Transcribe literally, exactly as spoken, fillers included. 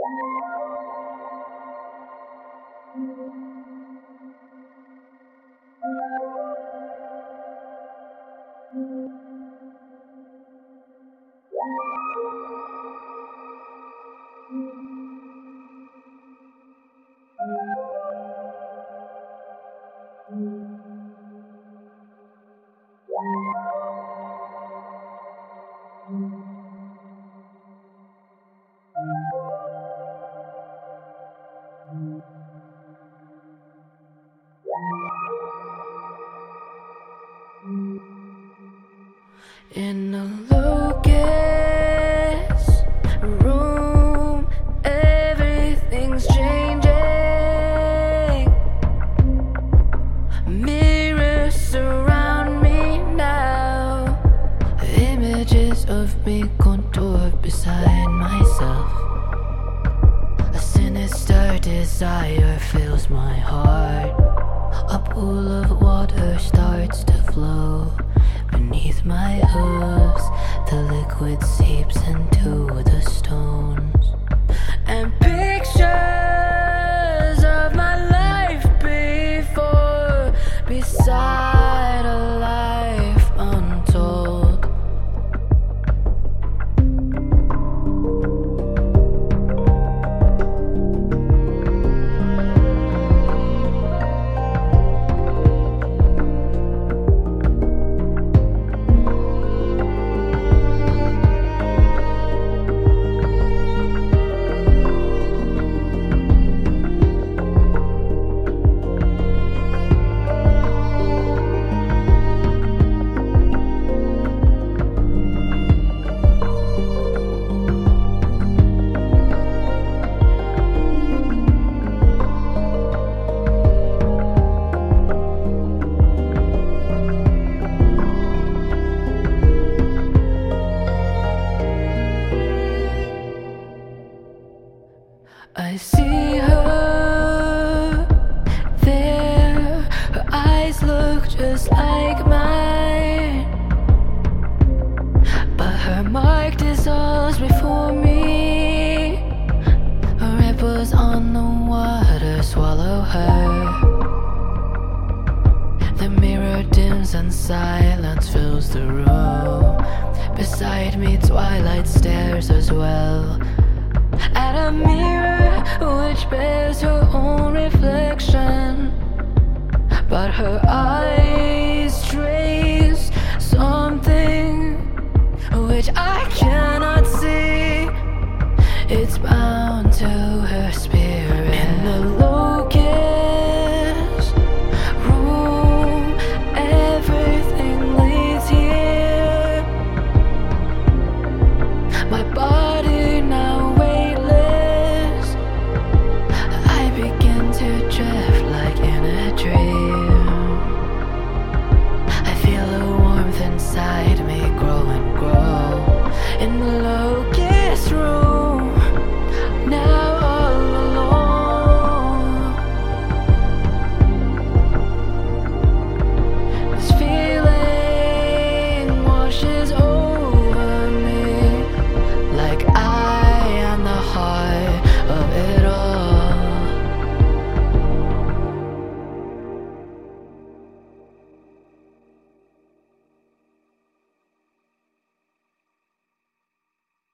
In a Lucas room, everything's changing. Mirrors surround me now, images of me contoured beside myself. A sinister desire fills my heart. A pool of water starts to flow beneath my hooves. The liquid seeps into the stones, and pictures of my life before, beside a life untold. I see her there, her eyes look just like mine, but her mark dissolves before me. Ripples on the water swallow her. The mirror dims and silence fills the room. Beside me twilight stares as well at a mirror which bears her own reflection, but her eyes trace something which I cannot see. It's bound to her spirit. In the locust room, everything leads here. My body now